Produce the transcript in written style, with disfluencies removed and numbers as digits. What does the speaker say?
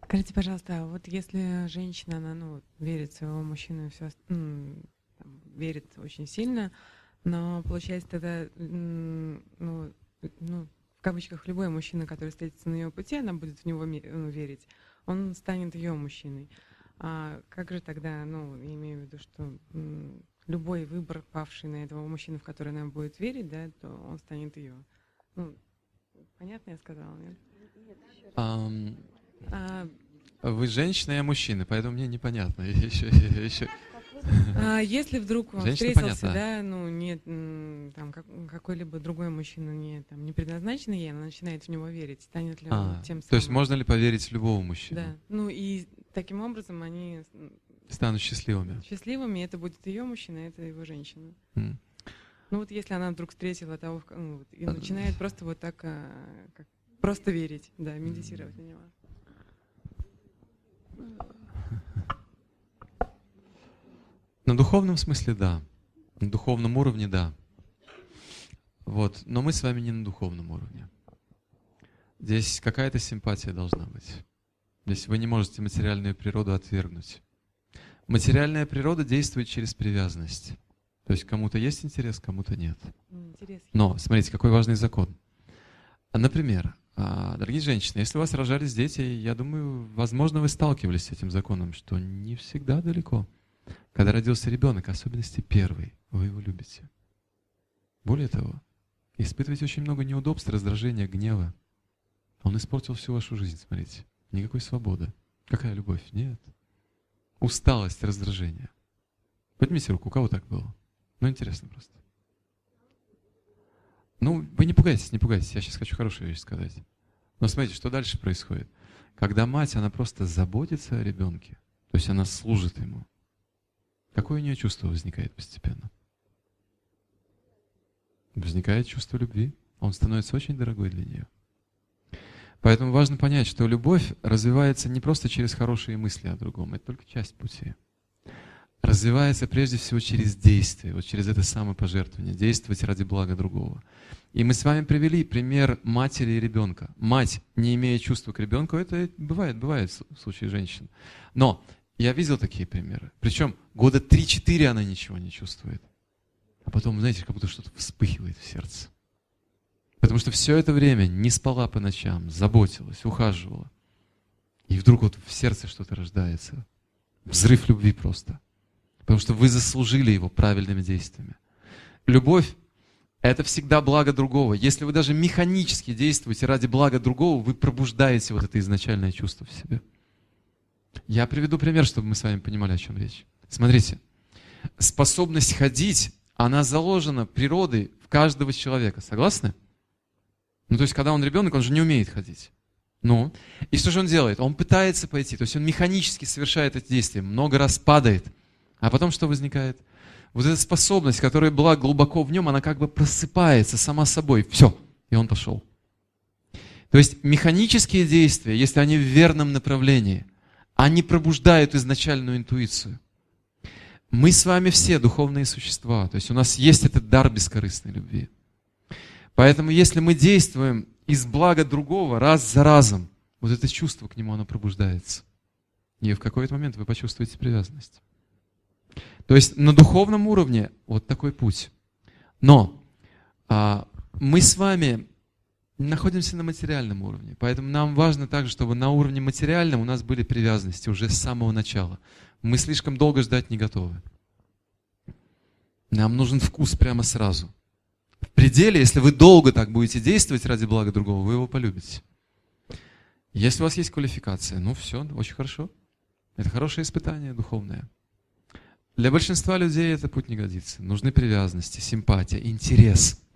Скажите, пожалуйста, а вот если женщина, она, верит в своего мужчину и все, верит очень сильно, но получается тогда, в кавычках, любой мужчина, который встретится на ее пути, она будет в него верить, он станет ее мужчиной. А как же тогда, я имею в виду, что любой выбор, павший на этого мужчину, в который она будет верить, да, то он станет ее. Понятно я сказала, нет? Вы женщина, я мужчина, поэтому мне непонятно. Если вдруг он Женщина, встретился, понятно. нет, какой-либо другой мужчина не предназначенный ей, она начинает в него верить, станет ли он тем самым. То есть можно ли поверить в любого мужчину? Да. И таким образом они станут счастливыми. Счастливыми, это будет ее мужчина, это его женщина. Если она вдруг встретила того, и начинает просто вот так, просто верить, да, медитировать на него. На духовном смысле да. На духовном уровне да. Но мы с вами не на духовном уровне. Здесь какая-то симпатия должна быть. Здесь вы не можете материальную природу отвергнуть. Материальная природа действует через привязанность. То есть кому-то есть интерес, кому-то нет. Но смотрите, какой важный закон. Например, дорогие женщины, если у вас рожались дети, я думаю, возможно, вы сталкивались с этим законом, что не всегда далеко. Когда родился ребенок, особенности первый, вы его любите. Более того, испытываете очень много неудобств, раздражения, гнева. Он испортил всю вашу жизнь, смотрите. Никакой свободы. Какая любовь? Нет. Усталость, раздражение. Поднимите руку, у кого так было? Интересно просто. Вы не пугайтесь, я сейчас хочу хорошую вещь сказать. Но смотрите, что дальше происходит. Когда мать, она просто заботится о ребенке, то есть она служит ему, какое у нее чувство возникает постепенно? Возникает чувство любви. Он становится очень дорогой для нее. Поэтому важно понять, что любовь развивается не просто через хорошие мысли о другом, это только часть пути. Развивается прежде всего через действие, через это самопожертвование, действовать ради блага другого. И мы с вами привели пример матери и ребенка. Мать, не имея чувства к ребенку, это бывает в случае женщин. Но я видел такие примеры. Причем года 3-4 она ничего не чувствует. А потом, знаете, как будто что-то вспыхивает в сердце. Потому что все это время не спала по ночам, заботилась, ухаживала. И вдруг в сердце что-то рождается. Взрыв любви просто. Потому что вы заслужили его правильными действиями. Любовь – это всегда благо другого. Если вы даже механически действуете ради блага другого, вы пробуждаете это изначальное чувство в себе. Я приведу пример, чтобы мы с вами понимали, о чем речь. Смотрите, способность ходить, она заложена природой в каждого человека. Согласны? То есть, когда он ребенок, он же не умеет ходить. И что же он делает? Он пытается пойти, то есть он механически совершает это действие, много раз падает. А потом что возникает? Эта способность, которая была глубоко в нем, она как бы просыпается сама собой. Все, и он пошел. То есть механические действия, если они в верном направлении, они пробуждают изначальную интуицию. Мы с вами все духовные существа, то есть у нас есть этот дар бескорыстной любви. Поэтому если мы действуем из блага другого раз за разом, это чувство к нему, оно пробуждается. И в какой-то момент вы почувствуете привязанность. То есть на духовном уровне такой путь. Но мы с вами находимся на материальном уровне. Поэтому нам важно также, чтобы на уровне материальном у нас были привязанности уже с самого начала. Мы слишком долго ждать не готовы. Нам нужен вкус прямо сразу. В пределе, если вы долго так будете действовать ради блага другого, вы его полюбите. Если у вас есть квалификация, все, очень хорошо. Это хорошее испытание духовное. Для большинства людей этот путь не годится. Нужны привязанности, симпатия, интерес.